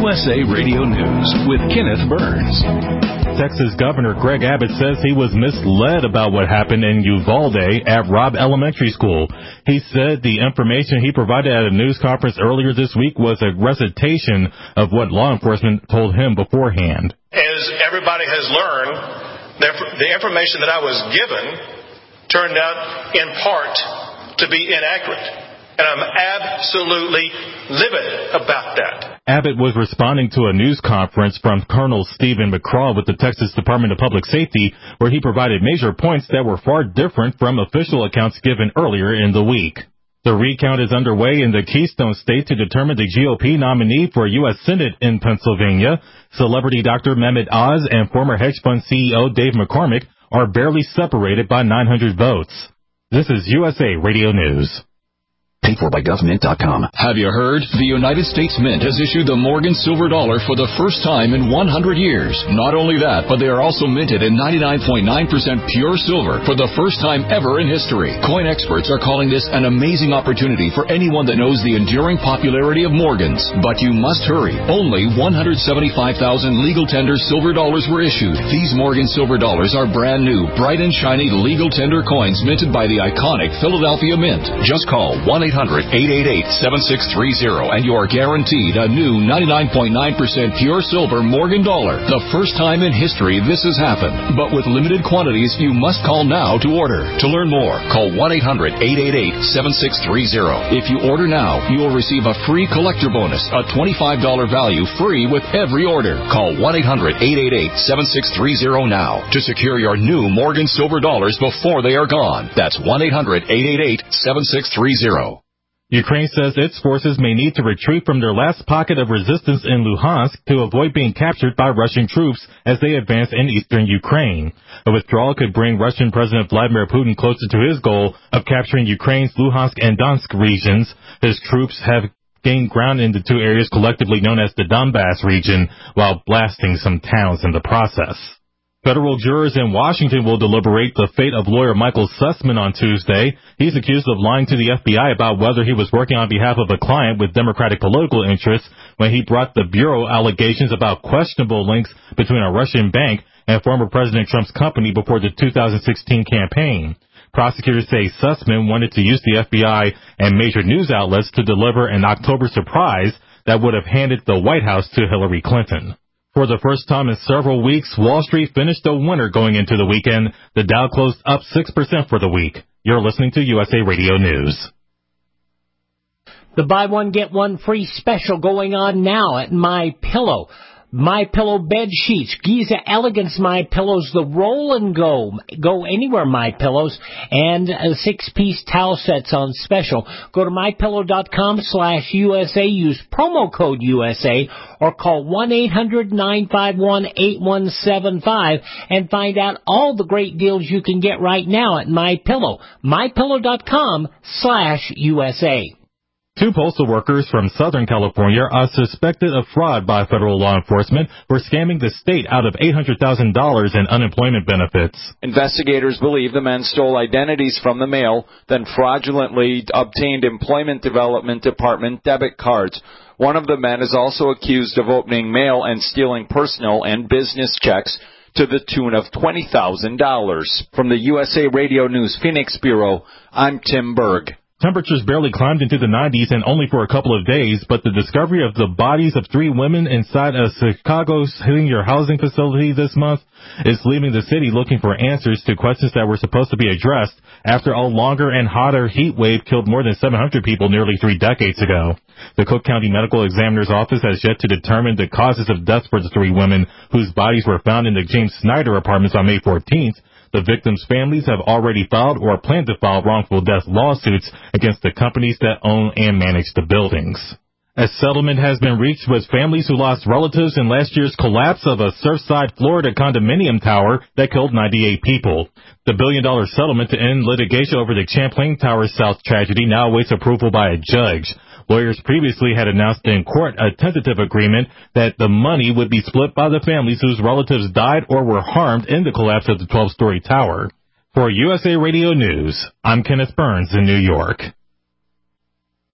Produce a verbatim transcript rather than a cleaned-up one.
S A Radio News with Kenneth Burns. Texas Governor Greg Abbott says he was misled about what happened in Uvalde at Robb Elementary School. He said the information he provided at a news conference earlier this week was a recitation of what law enforcement told him beforehand. As everybody has learned, the information that I was given turned out in part to be inaccurate. And I'm absolutely livid about that. Abbott was responding to a news conference from Colonel Stephen McCraw with the Texas Department of Public Safety, where he provided major points that were far different from official accounts given earlier in the week. The recount is underway in the Keystone State to determine the G O P nominee for U S Senate in Pennsylvania. Celebrity Doctor Mehmet Oz and former hedge fund C E O Dave McCormick are barely separated by nine hundred votes. This is U S A Radio News. Paid for by government dot com. Have you heard? The United States Mint has issued the Morgan Silver Dollar for the first time in one hundred years. Not only that, but they are also minted in ninety-nine point nine percent pure silver for the first time ever in history. Coin experts are calling this an amazing opportunity for anyone that knows the enduring popularity of Morgans. But you must hurry. Only one hundred seventy-five thousand legal tender silver dollars were issued. These Morgan Silver Dollars are brand new, bright and shiny legal tender coins minted by the iconic Philadelphia Mint. Just call one eight hundred eight eight eight seven six three zero and you are guaranteed a new ninety-nine point nine percent pure silver Morgan dollar. The first time in history this has happened. But with limited quantities, you must call now to order. To learn more, call one eight hundred eight eight eight seven six three zero. If you order now, you will receive a free collector bonus, a twenty-five dollars value free with every order. Call one eight hundred eight eight eight seven six three zero now to secure your new Morgan Silver Dollars before they are gone. That's one eight hundred eight eight eight seven six three zero. Ukraine says its forces may need to retreat from their last pocket of resistance in Luhansk to avoid being captured by Russian troops as they advance in eastern Ukraine. A withdrawal could bring Russian President Vladimir Putin closer to his goal of capturing Ukraine's Luhansk and Donetsk regions. His troops have gained ground in the two areas collectively known as the Donbass region, while blasting some towns in the process. Federal jurors in Washington will deliberate the fate of lawyer Michael Sussman on Tuesday. He's accused of lying to the F B I about whether he was working on behalf of a client with Democratic political interests when he brought the Bureau allegations about questionable links between a Russian bank and former President Trump's company before the two thousand sixteen campaign. Prosecutors say Sussman wanted to use the F B I and major news outlets to deliver an October surprise that would have handed the White House to Hillary Clinton. For the first time in several weeks, Wall Street finished a winner going into the weekend. The Dow closed up six percent for the week. You're listening to U S A Radio News. The buy one, get one free special going on now at MyPillow. MyPillow bed sheets, Giza Elegance MyPillows, the roll and go, go anywhere MyPillows, and uh, six-piece towel sets on special. Go to MyPillow.com slash USA, use promo code U S A, or call one eight hundred nine five one eight one seven five and find out all the great deals you can get right now at MyPillow. MyPillow.com slash USA. Two postal workers from Southern California are suspected of fraud by federal law enforcement for scamming the state out of eight hundred thousand dollars in unemployment benefits. Investigators believe the men stole identities from the mail, then fraudulently obtained Employment Development Department debit cards. One of the men is also accused of opening mail and stealing personal and business checks to the tune of twenty thousand dollars. From the U S A Radio News Phoenix Bureau, I'm Tim Berg. Temperatures barely climbed into the nineties and only for a couple of days, but the discovery of the bodies of three women inside a Chicago senior housing facility this month is leaving the city looking for answers to questions that were supposed to be addressed after a longer and hotter heat wave killed more than seven hundred people nearly three decades ago. The Cook County Medical Examiner's Office has yet to determine the causes of death for the three women whose bodies were found in the James Snyder apartments on May fourteenth. The victims' families have already filed or plan to file wrongful death lawsuits against the companies that own and manage the buildings. A settlement has been reached with families who lost relatives in last year's collapse of a Surfside, Florida condominium tower that killed ninety-eight people. The billion-dollar settlement to end litigation over the Champlain Tower South tragedy now awaits approval by a judge. Lawyers previously had announced in court a tentative agreement that the money would be split by the families whose relatives died or were harmed in the collapse of the twelve-story tower. For U S A Radio News, I'm Kenneth Burns in New York.